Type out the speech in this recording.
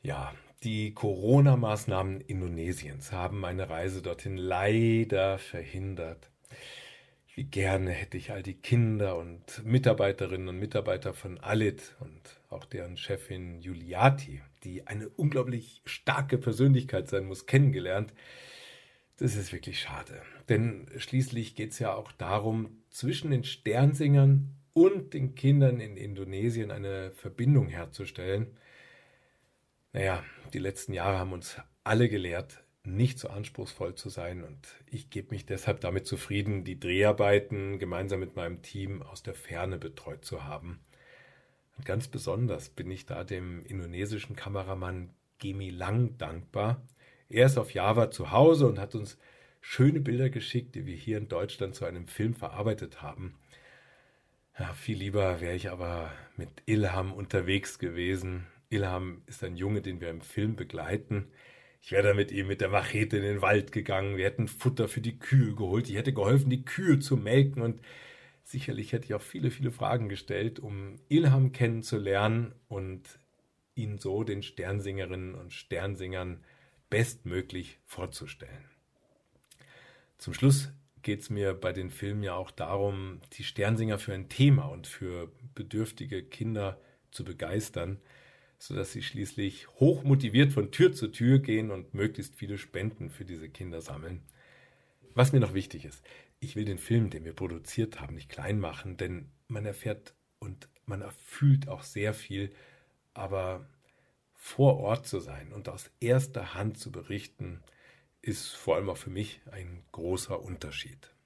Ja, die Corona-Maßnahmen Indonesiens haben meine Reise dorthin leider verhindert. Wie gerne hätte ich all die Kinder und Mitarbeiterinnen und Mitarbeiter von Alit und auch deren Chefin Juliati, die eine unglaublich starke Persönlichkeit sein muss, kennengelernt. Das ist wirklich schade, denn schließlich geht es ja auch darum, zwischen den Sternsingern und den Kindern in Indonesien eine Verbindung herzustellen. Naja, die letzten Jahre haben uns alle gelehrt, nicht so anspruchsvoll zu sein, und ich gebe mich deshalb damit zufrieden, die Dreharbeiten gemeinsam mit meinem Team aus der Ferne betreut zu haben. Und ganz besonders bin ich da dem indonesischen Kameramann Gemi Lang dankbar. Er ist auf Java zu Hause und hat uns schöne Bilder geschickt, die wir hier in Deutschland zu einem Film verarbeitet haben. Ja, viel lieber wäre ich aber mit Ilham unterwegs gewesen. Ilham ist ein Junge, den wir im Film begleiten. Ich wäre da mit ihm mit der Machete in den Wald gegangen. Wir hätten Futter für die Kühe geholt. Ich hätte geholfen, die Kühe zu melken. Und sicherlich hätte ich auch viele, viele Fragen gestellt, um Ilham kennenzulernen und ihn so den Sternsingerinnen und Sternsingern bestmöglich vorzustellen. Zum Schluss geht es mir bei den Filmen ja auch darum, die Sternsinger für ein Thema und für bedürftige Kinder zu begeistern, sodass sie schließlich hoch motiviert von Tür zu Tür gehen und möglichst viele Spenden für diese Kinder sammeln. Was mir noch wichtig ist: Ich will den Film, den wir produziert haben, nicht klein machen, denn man erfährt und man erfühlt auch sehr viel, aber vor Ort zu sein und aus erster Hand zu berichten, ist vor allem auch für mich ein großer Unterschied.